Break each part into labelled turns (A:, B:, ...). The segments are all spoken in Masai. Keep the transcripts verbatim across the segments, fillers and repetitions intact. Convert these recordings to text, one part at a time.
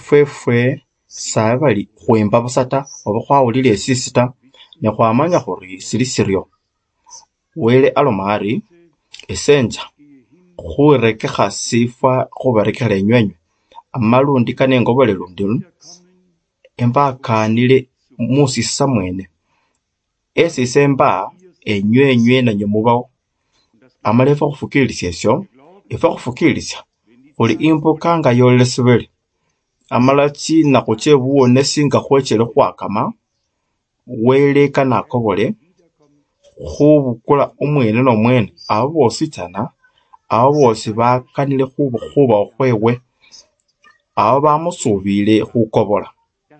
A: efwefwe sabe bali khwimba busa ta oba khwawulile esisi ta ne khwamanya khuri sili siryo. Wele aloma ari esenja khurekekha sifwa khubarekekhela enywenywe amalundi kane ngobole lundi embakanile musisa mwene esisa emba enywenywe nanyo mubawo amala efa khufukilisya esyo efa khufukilisya khuli imbuka nga yolesebele amala chinakhu che buwonesi nga khwechele khwakama wele kanakobole khubukula umwene nomwene abo bosi chana abo bosi bakanile khubawo khwewe abo bamusubile khukobola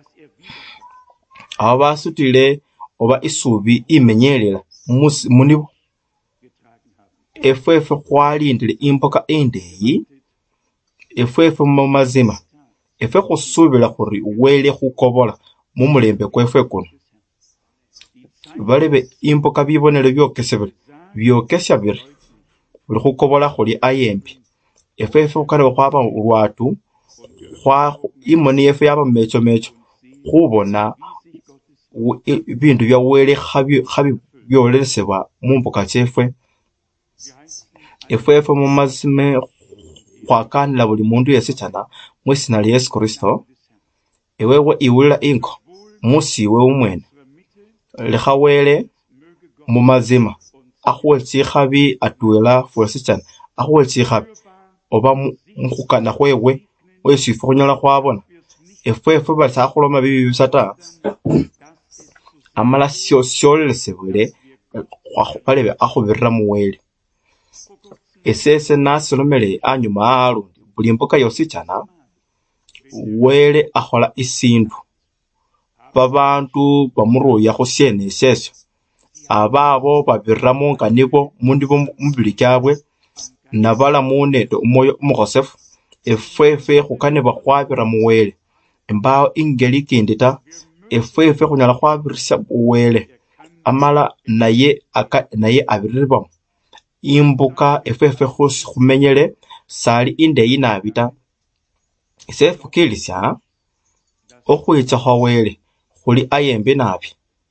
A: abo basutile oba isubi imenyelela munibo. Efwefwe khwalindile imboka endeyi efwefwe mumazima efwe khusubila khuri wele khukobola mumulembe kwefwe kuno balebe imboka bibonele byokesebele byokesya biri buli khukobola khuli ayembi efwefwe khukana khwaba lwatu khwa imoni yefwe yaba mecho mecho khubona ibindu bya wele khabi khabi byolesebwa mumboka chefwe. Efwefwe mumazime khwakanila buli mundu yesi chana mwisina lya Yesu Kristo ewewe iwulila inko musiwe umwene lekha wele mumazima akhuwe chikhabi atwela fwesi chana akhuwe chikhabi oba mukhukana khwewe wesifwe khunyola khwabona efwefwe basa khuloma bibi bisa ta amala syo syolesebwele balebe akhubirira muwele esese nasolomele anyuma alundi buli mboka yosi chana wele akhola isindu babantu bamuruya khusyene esesyo ababo babiramo nga nibo mundibo mubili kyabwe nabala munete umwoyo umukhosefu efwefwe khukane bakhwabira muwele embawo ingeli kindi ta efwefwe khunyala khwabirisya buwele amala naye aka naye abiriribamo imbuka efwefwe khusi khumenyele sali indeyi nabi ta sefukilisya okhwicha khwawele khuli ayembe nabi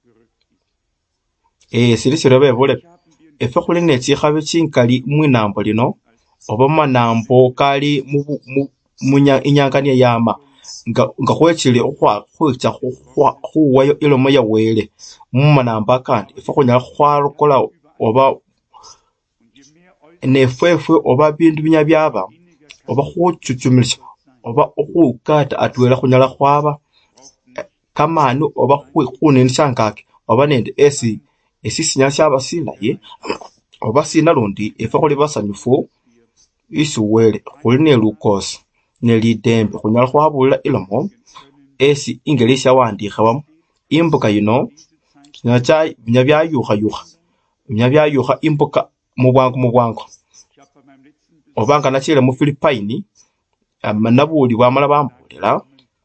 A: e sili silo bebule efwe khuli ne chikhabe chinkali mwinambo lino oba manambo kali munya inyangania yama nga nga khwechile khwicha khuwayo ilomo ya wele mumanamba kandi efwe khunyala khwalokola oba nefwefwe oba bindu binya byaba oba khuchuchumilisya oba khukata atwela khunyala khwaba kamanu oba khunenisya ngaki oba nende esi esi sinyala syaba silayi oba sina lundi efwe khuli basanyufu isi wele khuli ne lukosi ne lidembe khunyala khwabulila ilomo esi ingeli syawandikhabamo imbuka yino kinyala binya byayukha yukha binya byayukha imbuka mubwangu mubwangu obanga nachile mu Philippine nabuli bwamala bambulila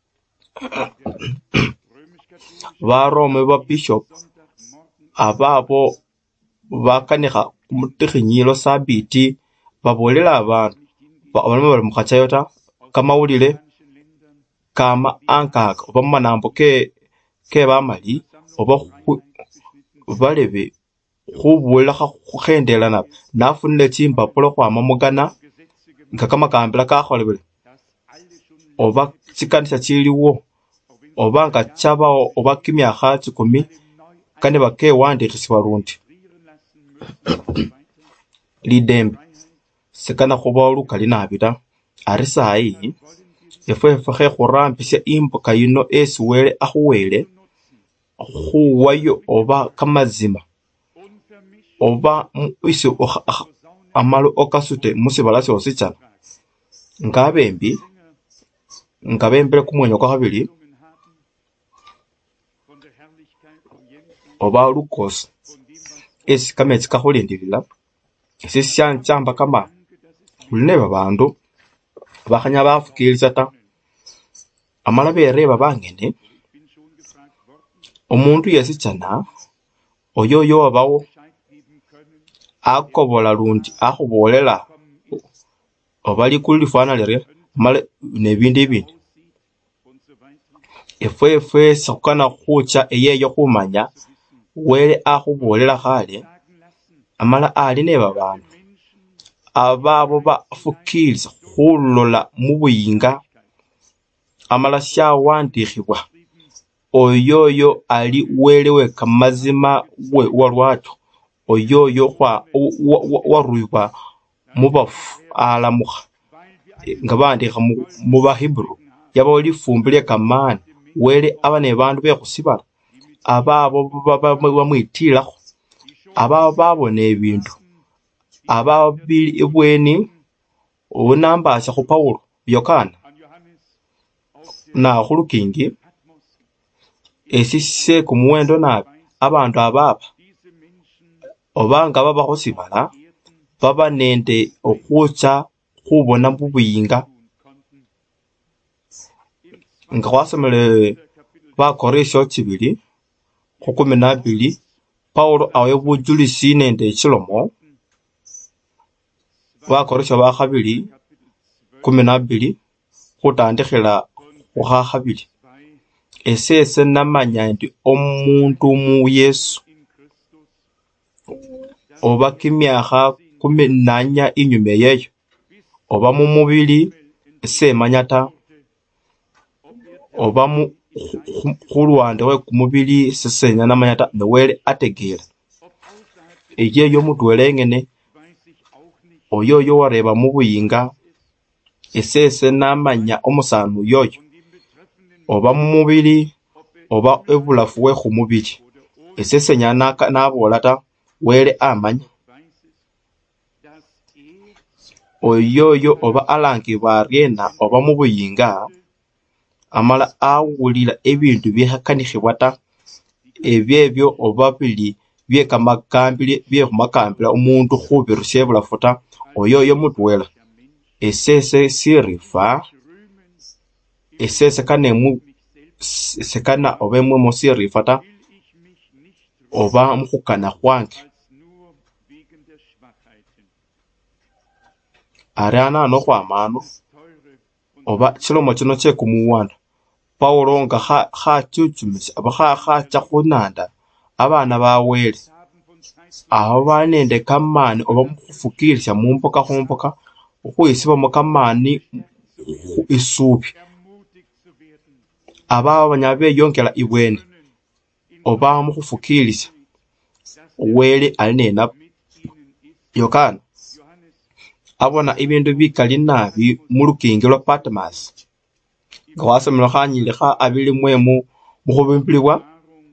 A: barome ba bishop ababo bakanikha kumutikhinyilo sabiti babolela abantu balome bali mukhachayota kamawulile kama ankaka oba manambo ke ke bamali oba balebe khubula khukhendelana nafunile chimbapulo khwama mugana nga kamakambila kakholebele oba chikanisa chiliwo oba nga chabawo oba kimyakha chikumi kane bakewandikhisibwa lundi lidembe sekana khuba lukali nabi ta ari sayi efwefwe khekhurambisya imbuka yino esi wele akhuwele khuwayo oba kamazima oba isi amalu okasute musibala syosi chana nga bembi nga bembele kumwenya kwa khabili oba lukosi esi kametsi kakhulindilila esi syanchamba kama khuli ne babandu bakhanya bafukilisa ta amala bereba bangene omundu yesi chana oyoyo wabawo akobola lundi akhubolela oba likulu lifwana lirya mala nebindu ibindi efwefwe sikhukana khucha eyeyo khumanya wele akhubolela khale amala ali ne babandu ababo bafukilisa khulola mubuyinga amala shawandikhibwa oyoyo ali wele we kamazima we walwatyo oyoyo waruyibwa mubafu alamukha nga bandikha mu bahibru yabawo lifumbi lye kamani wele aba ne bandu bekhusibala ababo bamwitilakho ababo babona ebintu ababo bili ibweni unambasha khu Paulo Yokana na khulukingi esi se kumuwendo nabi abandu ababa obanga baba khusibala baba nende okhucha khubona bubuyinga nga khwasomele Bakorinto chibili khukumi na bili Paulo awe bujulisi nende chilomo Bakorinto bakhabili kumi na bili khutandikhila khukha khabili esese namanya ndi omundu mu Yesu oba kimyakha kumi nanya inyume yeyo oba mu mubili semanya ta oba mu khuluwande we kumubili sesenya namanya ta newele ategera eyeyo mutwele engene oyoyo wareba mu buyinga esese namanya omusanu yoyo oba mu mubili oba ebulafu we khumubili esesenya nabola ta wele amanya oyoyo oba alangibwa aryena oba mu buyinga amala awulila ebintu byehakanikhibwa ta ebyebyo oba bili byekamakambile byekhumakambila umundu khubirusya ebulafu ta oyoyo mutwela esese sirifa esese kanemu sekana oba emwe mu sirifa ta oba mukhukana khwange ariana no khwamano oba chilomo chino che kumuwanda Paulo nga kha khachuchumisa aba kha khacha khunanda abana bawele aho banende kamani oba mukhufukilisha mumboka khumboka ukhuyisiba mu kamani isubi aba banyabe yongela ibweni oba mukhufukilisha wele alinena Yokana abona ibindu bikali nabi mulukingi lwa Patmos nga wasomela khanyile kha abili mwemu mukhubimbilibwa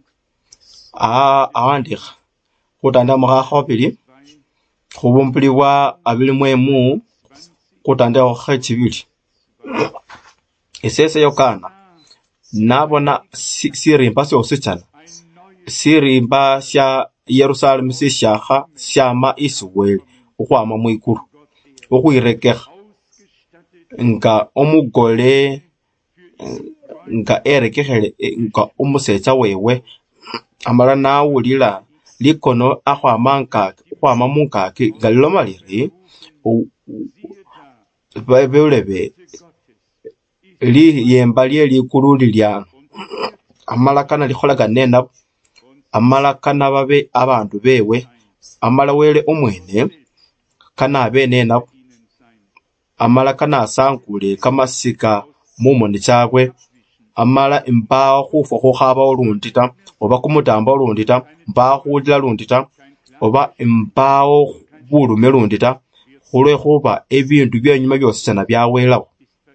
A: awandikha khutanda mukha khobili khubumbilibwa abili mwemu khutanda khechibili esese Yokana nabona sirimba syosichana sirimba sya Yerusalemu sishakha syama isiwele ukhwama mwikulu ukhuirekekha nga omugole nga erekekhele nga umusecha wewe amala nawulila likono akhwama nkaki ukhwama munkaki nga liloma liri beulebe liyemba lye likulu lilyano amala kana likholaga nenabo amala kana babe abandu bewe amala wele omwene kana abe nenabo amala kana asankule kamasika mumoni chabwe amala imbawo khufwa khukhaba olundi ta oba kumutamba olundi ta mbawo khulila lundi ta oba imbawo bulume lundi ta khulwekhuba ebindu byenyuma byositsana byawelawo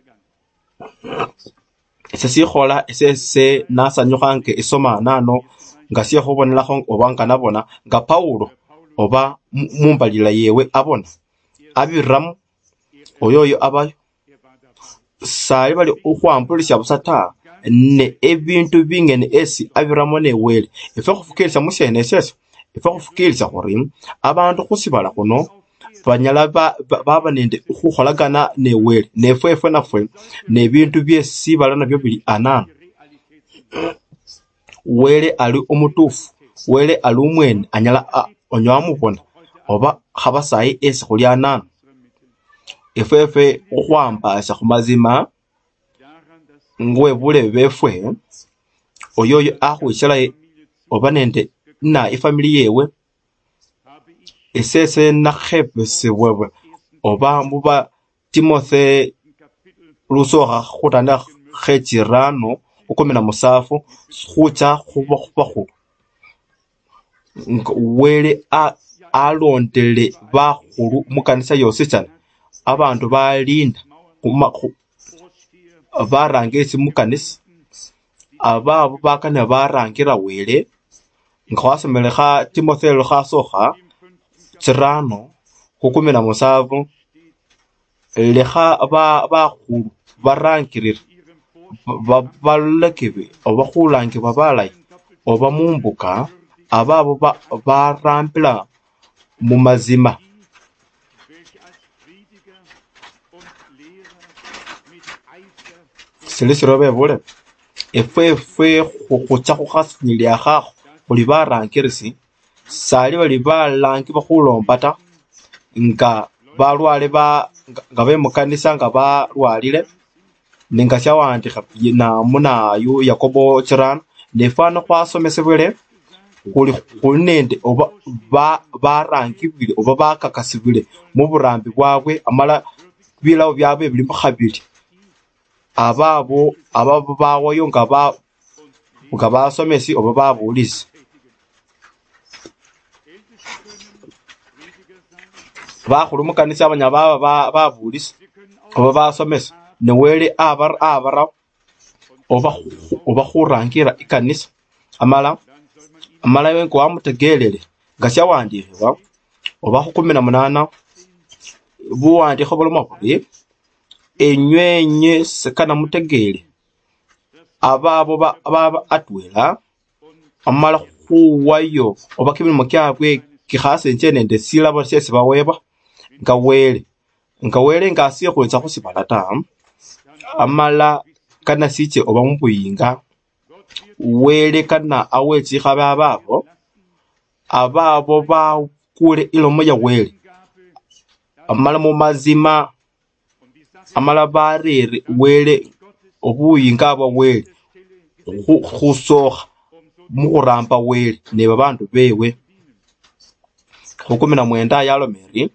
A: ese sikhola esese nasanyukhange isoma nano nga syekhubonelakho oba nga nabona nga Paulo oba mumbalila yewe abona abiramu oyoyo abayo sali bali ukhwambulisha busa ta ne ebintu bingene esi abiramo newele efe khufukilisa musyene esese efe khufukilisa khuri abandu khusibala khuno banyala baba nende khukholagana newele nefwefwe nafwe nebintu byesibala nabyo bili anano wele ali umutufu wele ali umwene anyala onywa mubona oba khabasayi esi khuli anano efwefe ukhwambasha khumazima ngwe bulebe befwe oyoyo akhwichela oba nende na ifamily yewe esese nakhepesebwe oba muba Timothy lusokha khutanda khechirano ukomena musafu khucha khuba khubakhu wele alondele bakhulu mukanisa yose chana abandu balinda barangesi mukanisa ababo bakana barangira wele nga khwasomele kha Timotheo khasokha chirano khukumina musafu lekha bakhulu barangirira balekebe oba khulangibwa balayi oba mumbuka ababo barambila mumazima silisiro bebule efwe khucha khukhasinyilia khakho khuli barangirisi sali bali balangibwa khulomba ta nga balwale ba nga bemukanisa nga balwalile ninga syawandikha na munayu Yakobo chirano nefano khwasomesebwele khuli khuli nende oba barangibwile oba bakakasibwile muburambi bwabwe amala bilawo byabwe bili mukhabili ababo ababo bawayo nga ba nga basomesi oba babulisi bakhulu mukanisa abanya baba babulisi oba basomesa newele abara abara oba oba khurangira ikanisa amala amala wenko wamutegelele nga syawandikibwa oba khukumi na munana buwandikho bulimo buli enywenye sekana mutegele ababo baba atwela amala khuwayo oba kimilimo kyabwe kikhasenje nende silabo syesi bawebwa nga wele nga wele nga asiye khwetsa khusibala ta amala kana siche oba mubuyinga wele kana awetsikha bababo ababo bakule ilomo ya wele amala mumazima amala barere wele obuyinga bwa wele khusokha mukhuramba wele ne babandu bewe khukumi na mwenda yalomeri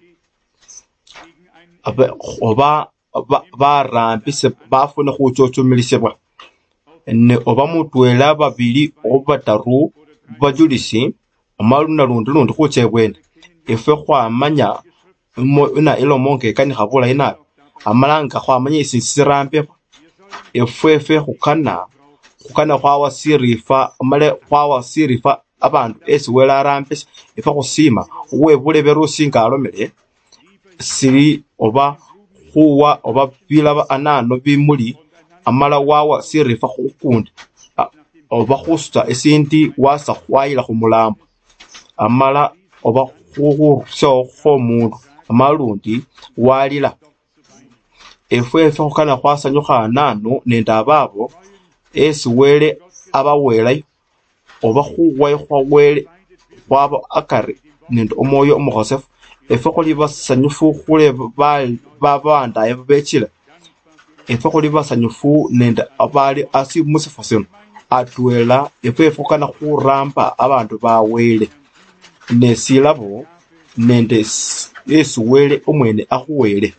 A: oba barambise bafune khuchochomilisibwa ne oba mutwela babili oba bataru bajulisi amalu nalundi lundi khuchebwene efwe khwamanya ina ilomo ngekanikha bulayi nabi amala nga khwamanya isi sirambe efwe efwe khukana khukana khwawa sirifa amale khwawa sirifa abandu esi wele arambise efwe khusima uwebule berusi nga alomele sili oba khuwa oba bilaba anano bimuli amala wawa sirifa khukundi oba khusuta esindi wasa khwayila khumulambo amala oba khurusyawo khomundu amalundi walila efwe efwe khukana khwasanyukha anano nende ababo esi wele abawelayo oba khuwayo khwa wele khwaba akari nende omwoyo omukhosefu efwe khuli basanyufu khule babandaye bechile efwe khuli basanyufu nende abali asi musifo sino atwela efwe efwe khukana khuramba abandu bawele nesilabo nende esi wele omwene akhuwele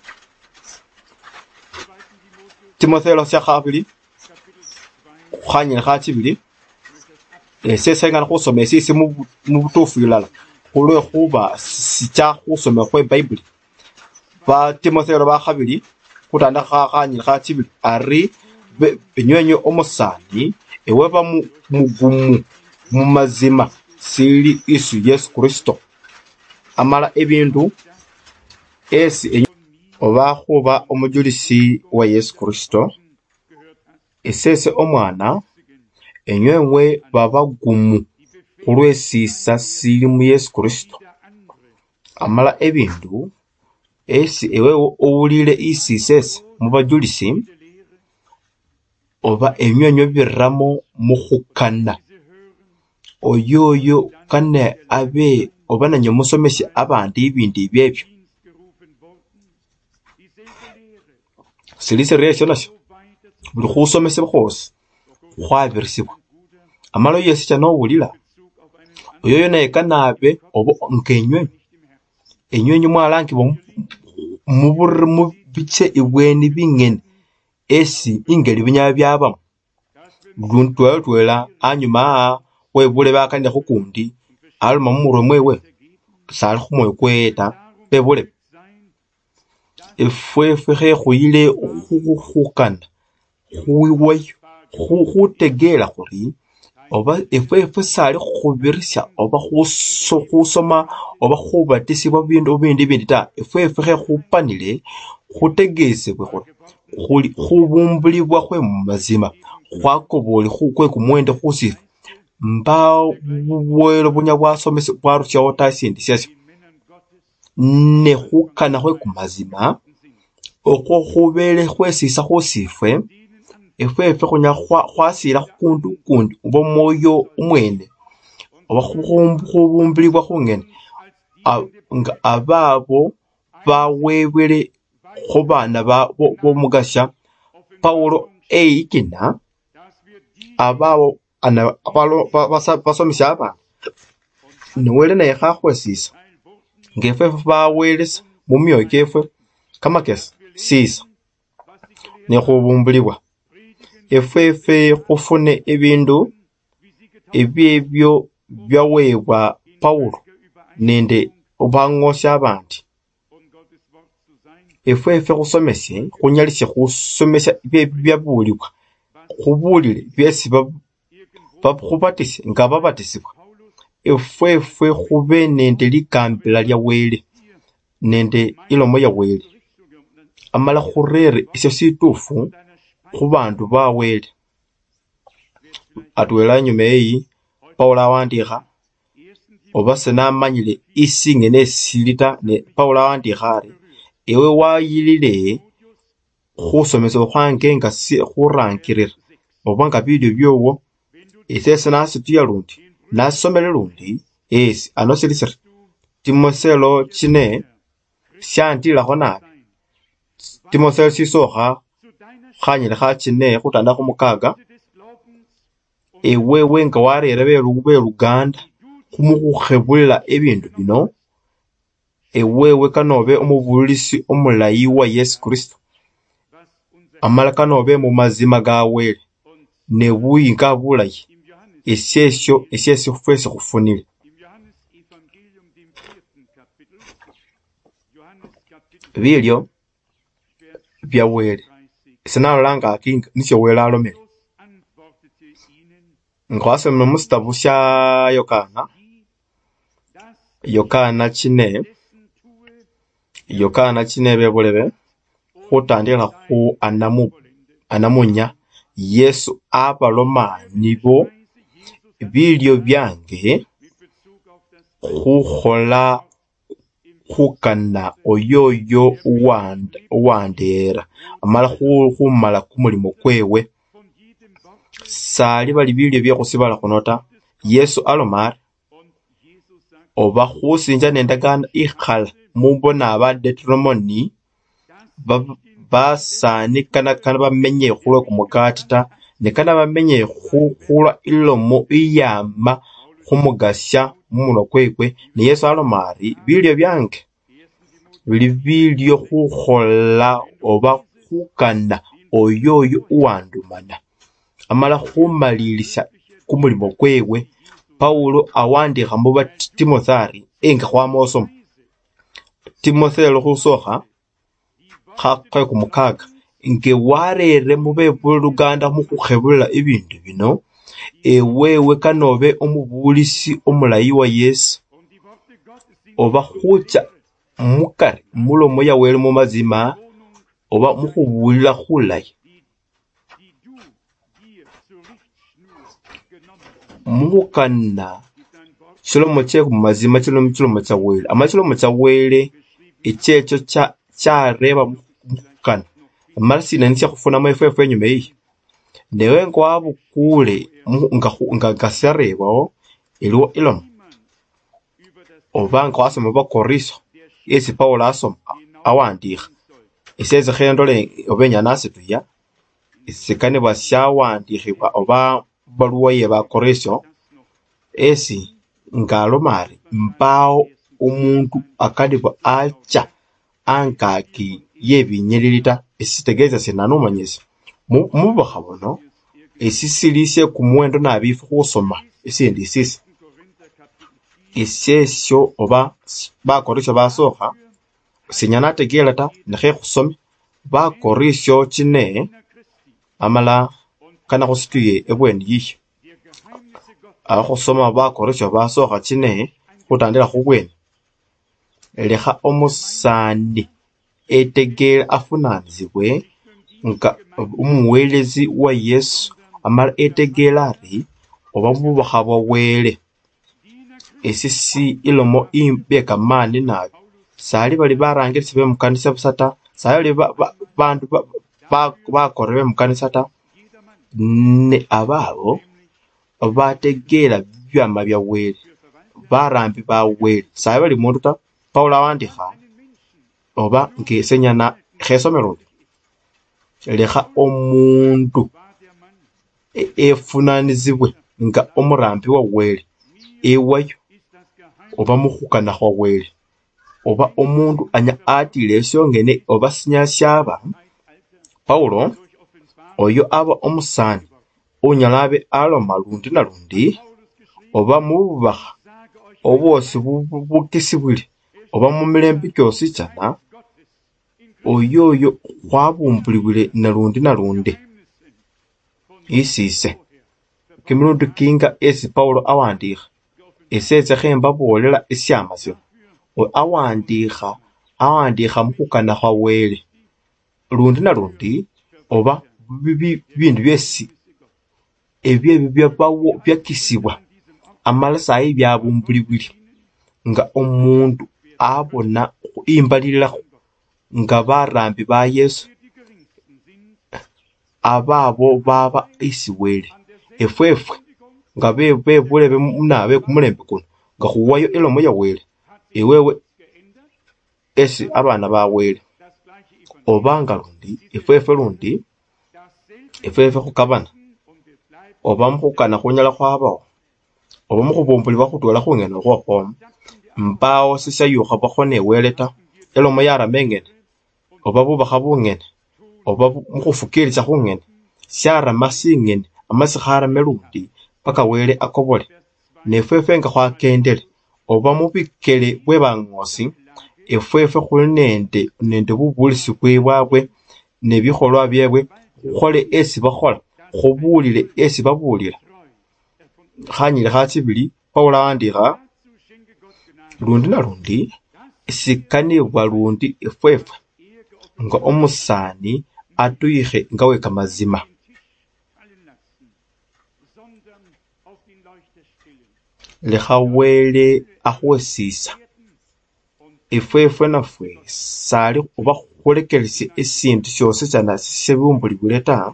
A: Timotheo syakhabili khanyile khachibili esese ngana khusomesa isi mubutufu ilala khulwe khuba sicha khusoma khwe Bible ba Timotheo bakhabili khutanda khanyile khachibili ari benywenyo omusani ewe ba mugumu mumazima sili isu Yesu Kristo amala ebindu esi oba khuba omujulisi wa Yesu Kristo esese omwana enywewe baba gumu khulwesisa sili mu Yesu Kristo amala ebindu esi ewe owulile isi sese mubajulisi oba enywenyo biramo mukhukana oyoyo kane abe oba nanyo musomesi abandi ibindi ibyebyo silise resyo nasyo buli khusomesebwa khwose khwabirisibwa amalo Yesu chanobulila oyoyo naye kanabe obo nkenywe enywenyi mwalangibwa mu bice ibweni bingene esi ingeli binyala byabamu luntwela twela anyuma webule bakanile khukundi aluma mumurwe mwewe sali khumwoyo kwewe ta bebule efwefwe khekhuyile khukana khuwiwayo khutegela khuri oba efwefwe sali khubirisya oba khusoma oba khubatisibwa bindu bindi bindi ta efwefwe khekhupanile khutegesebwe khuri khubumbulibwa khwe mumazima khwakobole kwe kumwende khusifa mba bwelo bunya bwasomese bwarusyawo ta sindi syasyo ne khukana khwe kumazima okwo khubele khwesisa khusifwe efwefwe khunya khwasila khukundu kundi oba mwoyo umwene oba khubumbilibwa khungene nga ababo bawebwele khubana bomugasya Paulo eikina ababo basomesya abana niwele naye khakhwesisa ngefwefwe bawelesa mumyoyo kyefwe kamakesi sisa nekhubumbulibwa efwefwe khufune ebindu ebyebyo byawebwa Paulo nende obang'osya abandi efwefwe khusomesye khunyalisye khusomesya byabulibwa khubulile byesi khubatisye nga babatisibwa efwefwe khube nende likambila lya Wele nende ilomo ya Wele amala khurere isyo situfu khubandu ba Wele atwela nyuma eyi Paulo awandikha oba senamanyile isi ngene esilita ne Paulo awandikha ari ewe wayilile khusomesa khwange nga khurangirira oba nga bilyo byowo esese nasituya lundi nasomele lundi esi ano sili siri Timotheo chine syantilakho nabi Timotheo sisokha khanyile khachine khutanda khumukaga ewewe nga warere beluganda khumukhukhebulila ebindu bino ewewe kanobe omubulisi omulayi wa Yesu Kristo amala kanobe mu mazima ga Wele ne buyinga bulayi esyesyo esyesyo fwesi khufunile bilyo bya Wele sinalolanga akinga nisyo Wele alomele nkhwasomele musitabu sya Yokana Yokana chine Yokana chine bebulebe khutandikha khu anamu anamunya Yesu abaloma nibo bilyo byange khukhola khukana oyoyo uwandera amala khumala kumulimo kwewe sali bali bilyo byekhusibala khuno ta Yesu alomari oba khusinja nendagana ikhala mubona aba Deuteronomy basani kana kana bamenye khulwe kumukati ta ne kana bamenye khula ilomo iyama khumugasya mumuno kwekwe ne Yesu alomari bilyo byange bili bilyo khukhola oba khukana oyoyo uwandumana amala khumalilisya kumulimo kwewe Paulo awandikha muba Timotheo enga khwamosoma Timotheo khusokha khakwe kumukaga nge warere mube buluganda mukhukhebulila ibindu bino ewewe kanobe omubulisi omulayi wa Yesu oba khucha mukari mulomo ya Wele mu mazima oba mukhubulila khulayi mukhukana chilomo che kumazima chilomo chilomo cha Wele ama chilomo cha Wele echecho cha chareba mukhukana amala sinanisya khufuna mwefwefwe enyuma eyi newe ngwabukule nga gasarebawo iliwo ilomo oba ngwasoma bakoriso esi Paulo asoma awandikha eseze khendole oba enyanasituya isikane basyawandikhibwa oba baluwa ye bakoresyo esi ngalomari mpawo umuntu akadibwa acha ankaki yebinyelilita esitegeza senanumanyisi mubakha buno esisilisye kumuwendo nabifu khusoma esindi isisi isyesyo oba bakoresyo basokha sinyana ategela ta nekhe khusome bakoresyo chine amala kana khusituye ebweni yiyo akhusoma bakoresyo basokha chine khutandila khubweni lekha omusani etegela afunanzibwe nga umuwelezi wa Yesu amala etegela ari oba mubakha bwa wele esisi ilomo imbeka mani nabi sali bali barangilisi be mukanisa busa ta sali bandu bakorere be mukanisa ta ne ababo bategela byama bya wele barambi ba wele sali bali mundu ta Paulo awandikha oba ngesenyana khesomero lekha omundu efunanizibwe nga omurambi wa wele ewayo oba mukhukana khwa wele oba omundu anya atile esyongene oba sinya syaba Paulo oyo aba omusani unyala abe aloma lundi na lundi oba mububakha obwosi bukisibwile oba mumilembe kyosi chana oyoyo khwabumbulibwile nalundi nalundi isise kimilundi kinga esi Paulo awandikha esetse khemba bolela esyama sino awandikha awandikha mukhukana khwa wele lundi na lundi oba bindu byesi ebyo byabawo byakisibwa amala sayi byabumbulibwile nga omundu abona imbalilakho nga barambi ba Yesu ababo baba isi wele efwefwe nga bebule munabe kumulembe kuno nga khuwayo elomo ya wele ewewe esi abana ba wele obanga lundi efwefwe lundi efwefwe khukabana oba mukhukana khunyala khwabawo oba mukhubumbulibwa khutwela khungene khwokhwomo mpawo sisyayukha bwakho ne wele ta elomo yarama engene oba bubakha bungene oba mukhufukilisa khungene syarama singene amasikharame lundi paka wele akobole nefwefwe nga khwakendele oba mubikele bwe bangosi efwefwe khuli nende nende bubulisi bwebwabwe nebikholwa byebwe khole esi bakhola khubulile esi babulila khanyile khatsibili Paulo awandikha lundi na lundi sikanibwa lundi efwefwe nga omusani atuyikhe nga wekamazima lekha wele akhwesisa efwefwe nafwe sali oba khulekelesya esindu syosi chana sibumbulibwile ta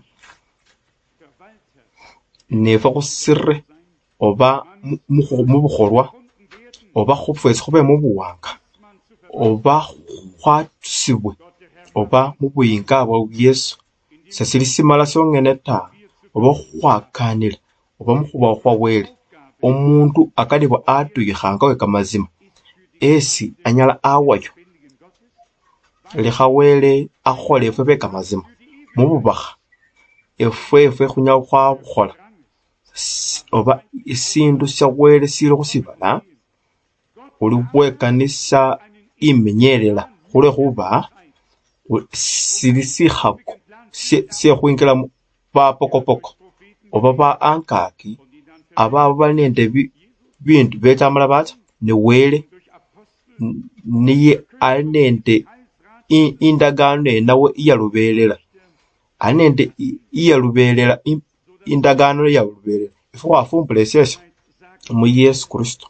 A: nefwe khusire oba mubukholwa oba khufwesi khube mubuwanga oba khwatusibwe oba mubuyinga bwa Yesu sasili simala syongene ta oba khwakanila oba mukhubawo khwa wele omundu akadibwa atuyikhanga wekamazima esi anyala awayo lekha wele akhole efwe bekamazima mububakha efwefwe khunyala khwabukhola oba isindu sya wele sili khusibala khuli bwekanisa imenyelela khulwekhuba sili sikhako syekhwingila bapokopoko oba ba ankaki ababo bali nende bindu bechamala bacha ne wele niye ali nende indagano nenawe iyalubelela ali nende iyalubelela indagano iyalubelela ifo wafumbula esyesyo mu Yesu Kristo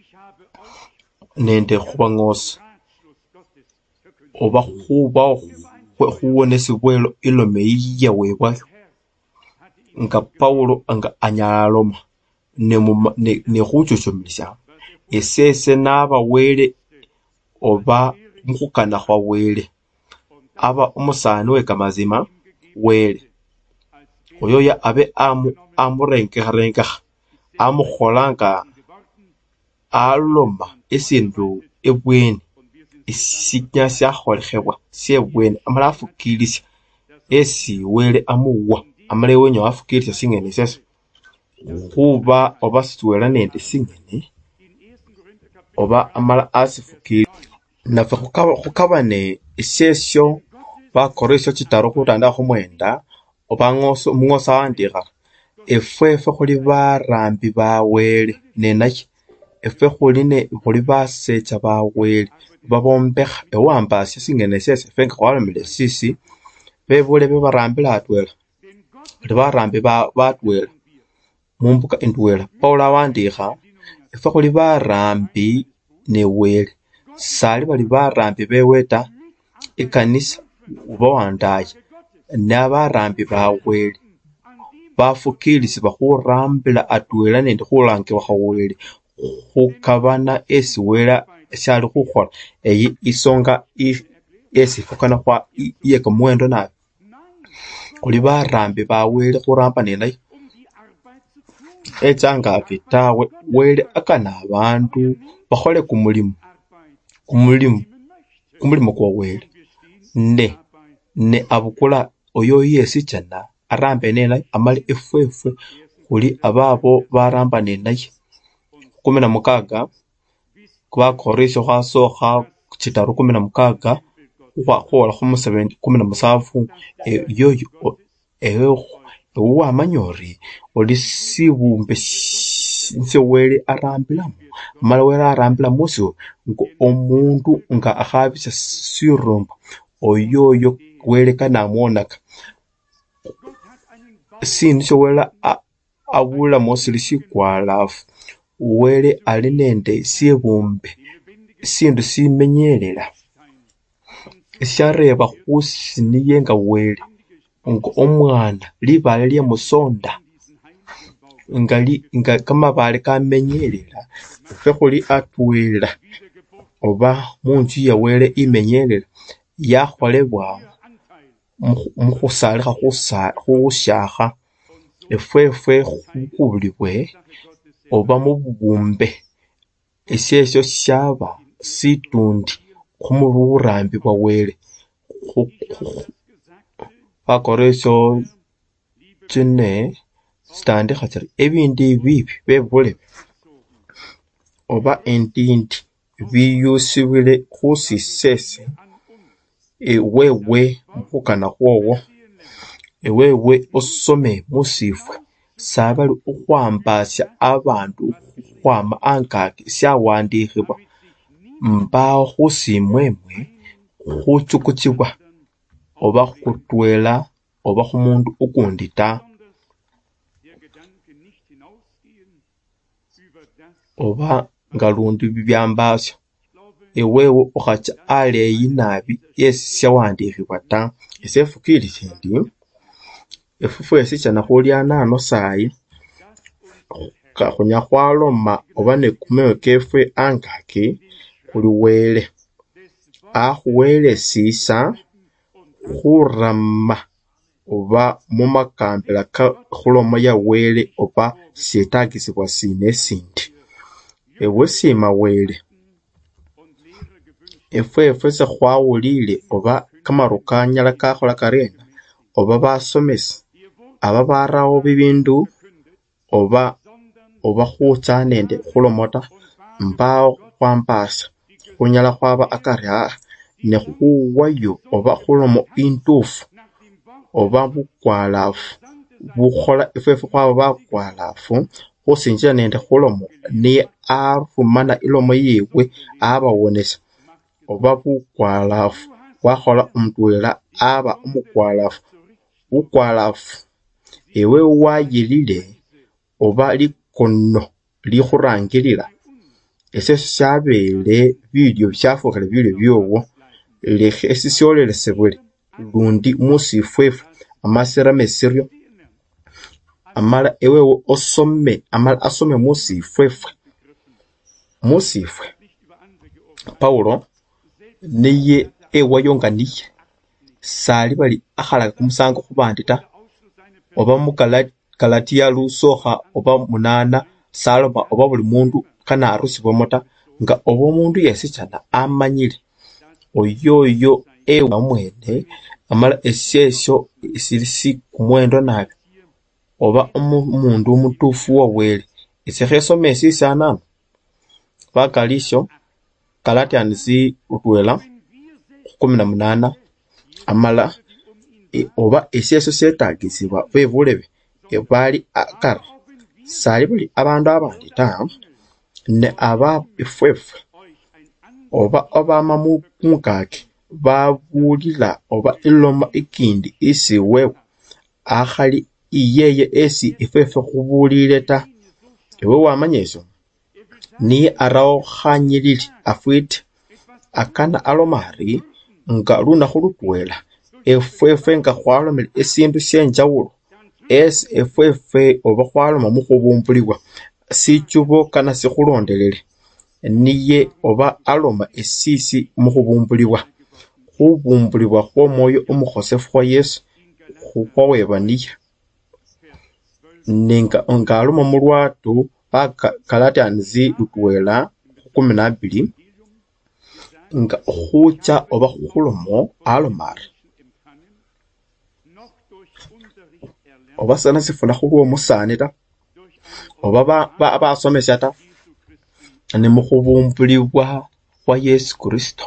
A: nende khubang'osa oba khubawo khuwonesibwa ilome iyawebwayo nga Paulo nga anyaloma nekhuchochomilisya esese naba wele oba mukhukana khwa wele aba umusani wekamazima wele oyoya abe amu amurengerengeha amukholanga aloma esindu ebweni isinya syakholekhebwa syebweni amala afukilisya esi wele amuwa amala ewenye wafukilisya singene isesyo khuba oba sitwela nende singene oba amala asifukilisya nafwe khukabane isyesyo bakoresyo chitaru khutandakha khumwenda oba ngoso mung'osa wandikha efwefwe khuli barambi bawele nenaye efwe khuli ne khuli basecha bawele babombekha ewambasya singene isyesyo efwe nga khwalomele sisi bebule bebarambila atwela bali barambi batwela mumbuka indwela. Paulo awandikha efwe khuli barambi newele sali bali barambi bewe ta ikanisa uba wandaye nabarambi bawele bafukilisibwa khurambila atwela nende khulangibwa khawele khukabana esi wele syali khukhola eyi isonga esi khukana khwa iye kamuwendo nabi khuli barambi bawele khuramba nenayo echangaki tawe wele akana abandu bakhole kumulimo kumulimo kumulimo kwa wele ne ne abukula oyo yesichana arambe nenayo amali efwefwe khuli ababo baramba nenaye kumi na mukaga bakoresyo khwasokha chitaru kumi na mukaga khwola khumusebenti kumi na musafu yoyo ewe wamanya ori oli sibumbe nisyo wele arambilamo amala wele arambilamo osyo ngo omundu nga akhabisya sirumbo oyoyo wele kanamwonaka sindu syo wele abulamo sili sikwalafu wele ali nende sibumbe sindu simenyelela syareba khusiniye nga wele nga omwana libale lyemusonda nga li nga kamabale kamenyelela efwe khuli atwela oba munju ya wele imenyelela yakholebwa mukhusalikha khusyakha efwefwe khubulibwe oba mububumbe esyesyo syaba situndi khumuburambi bwa wele bakoresyo chine sitandikha chiri ebindu ibibi bebulebe oba endindi biyusibwile khusisese ewewe mukhukana khwowo ewewe osome musifwe sabali ukhwambasya abandu khwama angaki syawandikhibwa mbawo khusimwemwe khuchukuchibwa oba khutwela oba khumundu ukundi ta oba nga lundi bibyambasyo ewewe ukhacha aleyi nabi yesi syawandikhibwa ta esefukilise ndi efufwesi chana khulya nano sayi khunya khwaloma oba nekumewe kefwe angaki khuli wele akhuwele sisa khurama oba mumakambila khuloma ya wele oba syetakisibwa sine sindi ewe sima wele efwefwe sekhwawulile oba kamaru kanyala kakhola karena oba basomesi aba barawo bibindu oba oba khucha nende khulomota mbawo khwambasa khunyala khwaba akari aa nekhuwayo oba khulomo intufu oba bukwalafu bukhola efwefwe khwaba bakwalafu khusinjila nende khulomo niye arumana ilomo yewe abawonesya oba bukwalafu wakhola umutwela aba umukwalafu bukwalafu ewe wayilile oba likono likhurangilila esyo syabele bilyo byafukhile bilyo byowo lekhe esisyolelesebwele lundi musifwefwe amasirame siryo amala ewewe osome amala asome musifwefwe musifwe Paulo niye ewayonganiye sali bali akhalaka kumusango khubandi ta oba mu Galatiya lusokha oba munana saloma oba buli mundu kana arusibwamo ta nga oba omundu yesichana amanyile oyoyo ewe mwene amala esyesyo sili sikumwendo nabi oba umundu umutufu wa Wele isikhesoma esisyanano bakalisyo Galatians lutwela kumi na munana amala e, oba esyesyo syetagisibwa bebulebe ebali akari sali buli abandu abandi ta ne aba ifwefwe oba obama mukaki babulila oba iloma ikindi isi wewe akhali iyeye esi ifwefwe khubulile ta ewe wamanya esyo niye arawo khanyilili afwiti akana aloma ari nga lunakhu lutwela efwefwe nga khwalomele esindu syenjawulo esi efwefwe oba khwaloma mukhubumbulibwa sichubo kana sikhulondelele niye oba aloma esisi mukhubumbulibwa khubumbulibwa khwomwoyo omukhosefu khwa Yesu khwawebaniya nenga nga aloma mulwatu Galatians lutwela kumi na abili nga khucha oba khulomo alomari oba sana sifuna khulwo musani ta oba basomesya ta ni mukhubumbulibwa khwa Yesu Kristo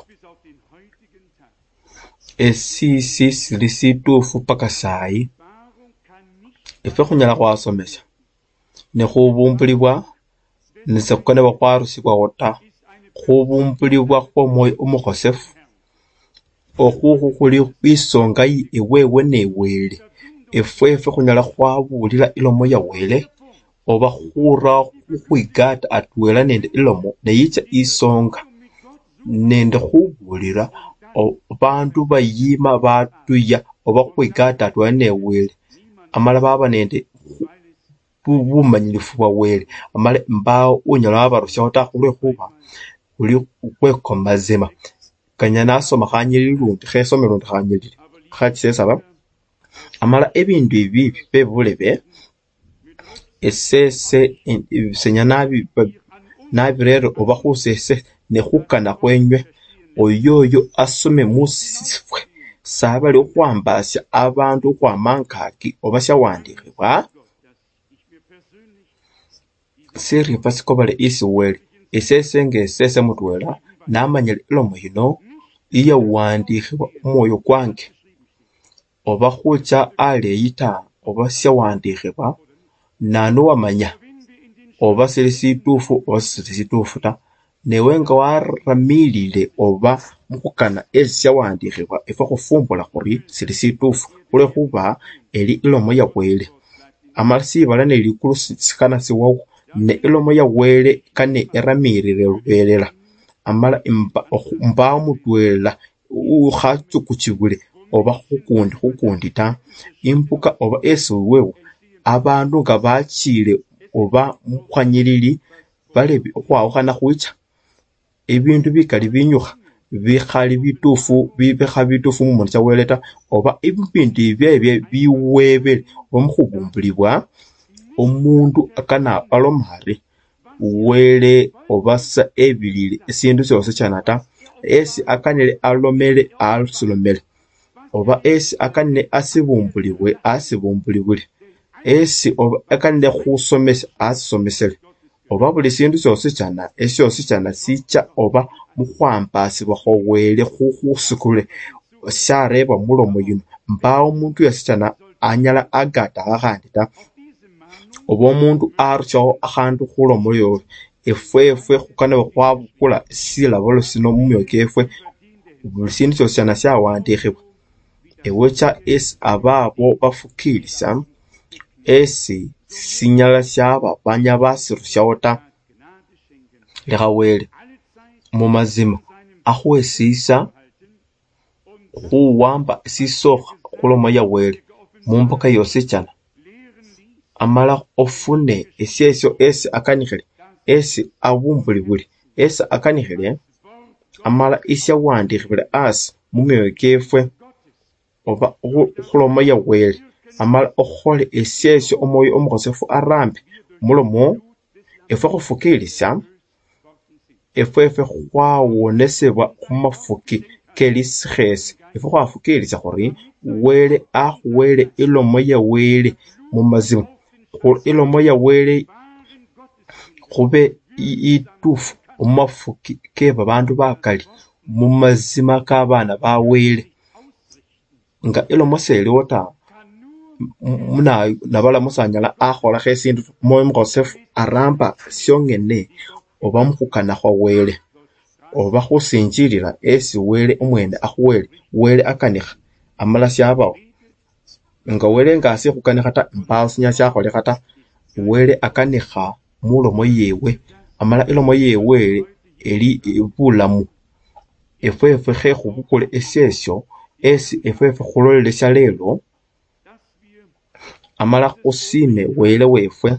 A: esisi sili situfu paka sayi ifwe khunyala khwasomesya ne khubumbulibwa nisekhukana khwarusibwawo ta khubumbulibwa khwomwoyo omukhosefu okhukhu khuli khwisonga iwewe ne Wele efwefwe khunyala khwabulila ilomo ya Wele oba khura khukhwigata atwela nende ilomo neyicha isonga nende khubulila bandu bayima batuya oba khwigata atwela ne Wele amala baba nende bumanyilifu bwa Wele amala mbawo unyala wabarusyawo ta khulwekhuba uli khwekomazima kanya nasoma khanyilili lundi khesome lundi khanyilili khachisesaba amala ebindu ibibi bebulebe esese senya nabi nabirere oba khusese ne khukana khwenywe oyoyo asome musifwe sabali khwambasya abandu khwamangaki oba syawandikhibwa sirifwa sikobale isi Wele esese ngesese mutwela namanyile ilomo yino iyawandikhibwa umwoyo kwange oba khucha aleyi ta oba syawandikhibwa nanu wamanya oba sili situfu oba sili situfu ta newe nga waramilile oba mukhukana esi syawandikhibwa ifwe khufumbula khuri sili situfu khulwekhuba eli ilomo ya Wele amala sibala ne likulu sikana siwawo ne ilomo ya Wele kane eramirire lubelela amala mbawo mutwela ukhachukuchibule oba khukundi khukundi ta imbuka oba esi wewe abandu nga bachile oba mukhwanyilili balebi okhwawukhana khwicha ebindu bikali binyukha bikhali bitufu bibekha bitufu mumono cha Wele ta oba ibindu ibyebye biwebele omukhubumbulibwa omundu akana alomari Wele oba sa ebilile esindu syose chana ta esi akanile alomele asilomele oba esi akanile asibumbulibwe asibumbulibwile esi oba akanile khusomesa asisomesele oba buli sindu syose chana esyose chana sicha oba mukhwambasibwa khwa Wele khukhusikule syareba mulomo yino mbawo omundu yesi chana anyala agata akhandi ta oba omundu arusyawo akhandu khulomo yoyo efwefwe khukana khwabukula silabolo sino mumyoyo kefwe buli sindu syosi syana syawandikhibwa ewecha esi ababo bafukilisa esi sinyala syaba banya basirusyawo ta lekha Wele mumazima akhwesisa khuwamba sisokha khulomo ya Wele mumbuka yose chana amala ofune esyesyo esi akanikhile esi abumbulibwile esi akanikhile amala isyawandikhibwile asi mumyoyo kefwe oba khulomo ya Wele amala okhole esyesyo omwoyo omukhosefu arambe mulomo efwe khufukilisa efwefwe khwawonesebwa khumafuki kelisikhesi efwe khwafukilisa khuri wele akhuwele ilomo ya wele mumazima ilomo ya wele khube itufu mumafuki ke babandu bakali mumazima k'abana ba wele nga ilomo seliwo ta muna nabala musanyala akholakho esindu mwoyo mukhosefu aramba syongene oba mukhukana khwa wele oba khusinjilila esi wele umwene akhuwele wele akanikha amala syabawo nga wele nga asikhukanikha ta mbawo sinyala syakholekha ta wele akanikha mulomo yewe amala ilomo yewe eli bulamu efwefwe khekhubukule esyesyo esi efwefwe khulolelesya lelo amala khusime wele wefwe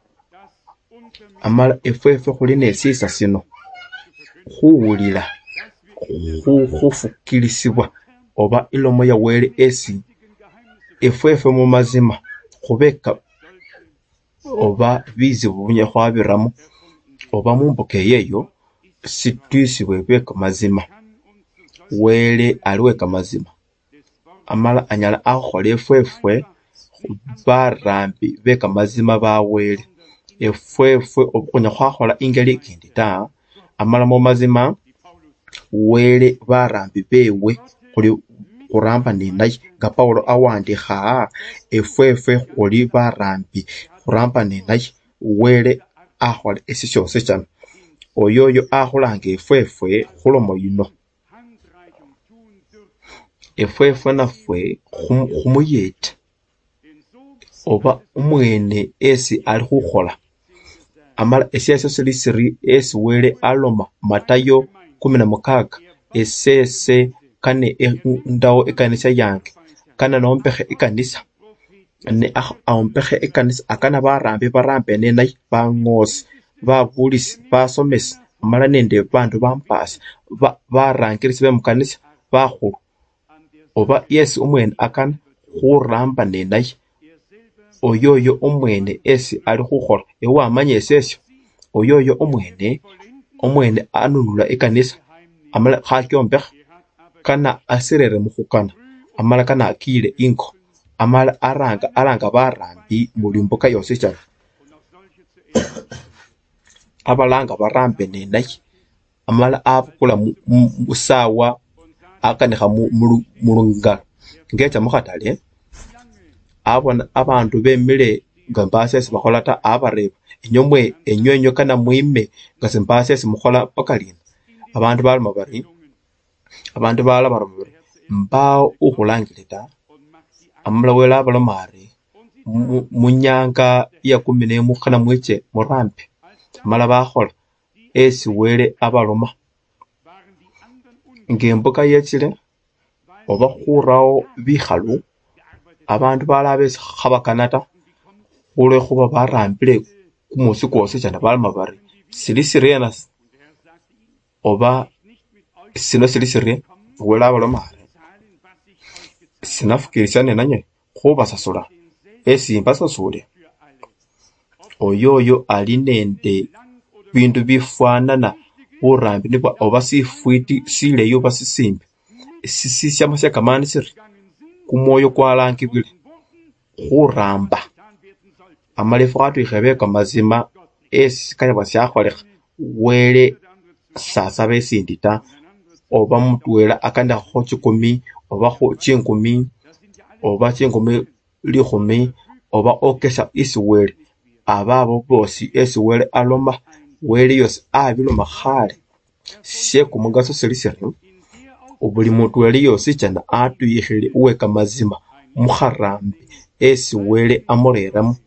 A: amala efwefwe khuli nesisa sino khuwulila khufukilisibwa oba ilomo ya wele esi efwefwe mumazima khubeka oba bizibu bunye khwabiramo oba mumbuka eyeyo sitwisibwe beka mazima wele ali weka mazima amala anyala akhola efwefwe barambi beka mazima ba wele efwefwe obukunya khwakhola ingeli ikindi ta amala mumazima wele barambi bewe khuli khuramba nenaye nga Paulo awandikha efwefwe khuli barambi khuramba nenaye wele akhola esi syose syana oyoyo akhulanga efwefwe khulomo yino efwefwe nafwe khumuyeta oba umwene esi ali khukhola amala esyesyo sili siri esi wele aloma Matayo kumi na mukaga esese kane ndawo ekanisa yange kana nombekhe ekanisa ne aombekhe ekanisa akana barambi barambe nenaye bang'osi babulisi basomesi amala nende bandu bampasi barangilisi bemukanisa bakhulu oba yesi umwene akana khuramba nenaye oyoyo umwene esi ali khukhola ewe amanya esesyo oyoyo umwene umwene anunula ekanisa amala khakyombekha kana asirere mukhukana amala kana akile ingo amala aranga aranga barambi muli mbuka yose cyane abalanga barambe nenaye amala abukula musawa akanikha mulungalo ngecha mukhatale abona abandu bemile nga mbasa esi bakhola ta abareba inyomwe enywenyo kana mwime nga simbasa esi mukhola pakalina abandu baloma bari abandu bala baroma bari mbawo ukhulangile ta amala wele abaloma ari munyanga ya kumi n'emu khana mwiche murambe amala bakhola esi wele abaloma ng'embuka yechile oba khurawo bikhalu abandu bala besi khabakana ta khulwekhuba barambile kumusi kwosi cyane baloma bari sili sirena oba sino sili sirye wele abaloma ari sinafukilisya nenanye khubasasula esi mbasasule oyoyo ali nende bindu bifwanana burambi nibwa oba sifwiti sileyi oba sisimbi sisisyamo syakamani siri kumwoyo kwalangibwile khuramba amala efwe khatwikhe beka mazima esi sikanyabwa syakholekha wele sasaba esindi ta oba mutwela akanikha chikumi oba chingumi oba chingumi likhumi oba okesha isi wele ababo bosi esi wele aloma wele yosi abiloma khale syekumugaso sili siri buli mutwela yosi chana atwikhile uweka mazima mukharambi esi wele amureramo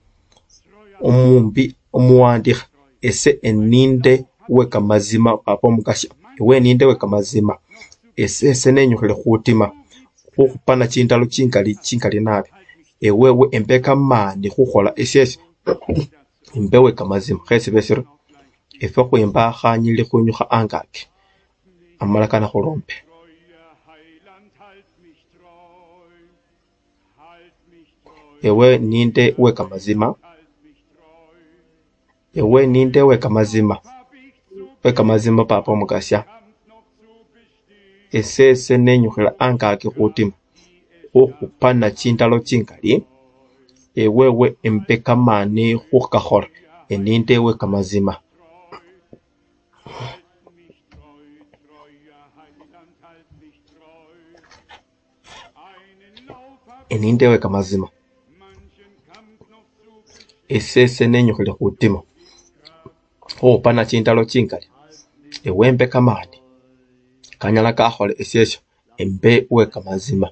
A: omumbi omuwandikha ese eninde uweka mazima papa omukasha iwe eninde weka mazima ese ese nenyukhile khutima khukhupana chindalo chingali chingali nabi ewewe embeka mani khukhola esyesyo imbe weka mazima khesi besiro efwe khwimba khanyile khunyukha angaki amala kana khulombe. ewe ninde weka mazima, ewe ninde weka mazima, weka mazima papa Mukasya, esese nenyukhila angaki khutima khukhupana chindalo chingali, ewewe empe kamani khukakhola, eninde weka mazima, eninde weka mazima, esese nenyukhile khutima khukhupana chindalo chingali, ewe empe kamani kanyala kakhole esyesyo, empe weka mazima.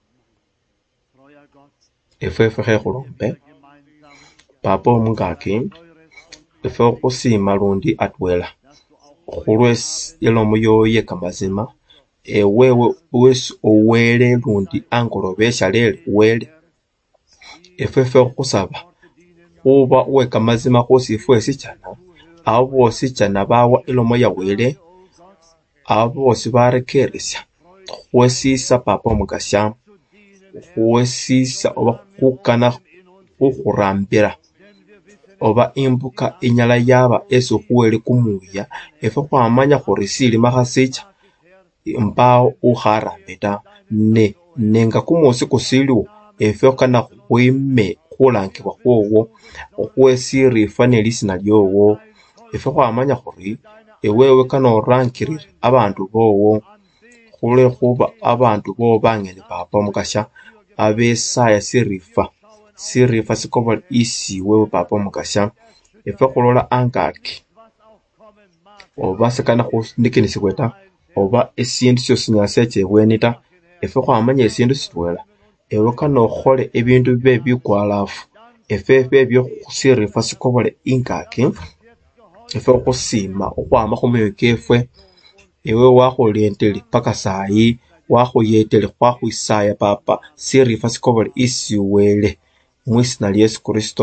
A: Efwefwe khekhulombe papa omungaki efwe khusima lundi atwela khulwe elomo yoyo yekamazima, ewewe wesi owele lundi angolobe eshalele wele, efwefwe khusaba khuba uwekamazima khusifwe sichana, abo bosi chana bawa elomo ya wele, abo bosi barekeresya khwesisa papa Mukasya, khwesisa oba khukana khukhurambila oba imbuka inyala yaba esi khuwele kumuya, efwe khwamanya khuri silima khasicha mbawo ukharambe ta, ne nenga kumusi kusiliwo efwe kana khwime khulangibwa khwowo khwesirifa ne lisina lyowo, efwe khwamanya khuri ewewe kana orangilile abandu bowo, khulwekhuba abandu bowo bangene papa Mukasya abesaya sirifa sirifa sikobole isi wewe papa Mukasya, efwe khulola angaki oba sekana khunikinisibwe ta, oba esindu syosi sinyala secha ebweni ta, efwe khwamanya esindu sitwela, ewe kana okhole ebindu bibe bikwalafu, efwe ebyo sirifa sikobole ingaki, efwe khusima khukhwama khumyoyo kefwe, ewe wakhulendele paka sayi, wakhuyetele khwakhwisaya papa sirifa sikobole isi wele, mwisina lya Yesu Kristo.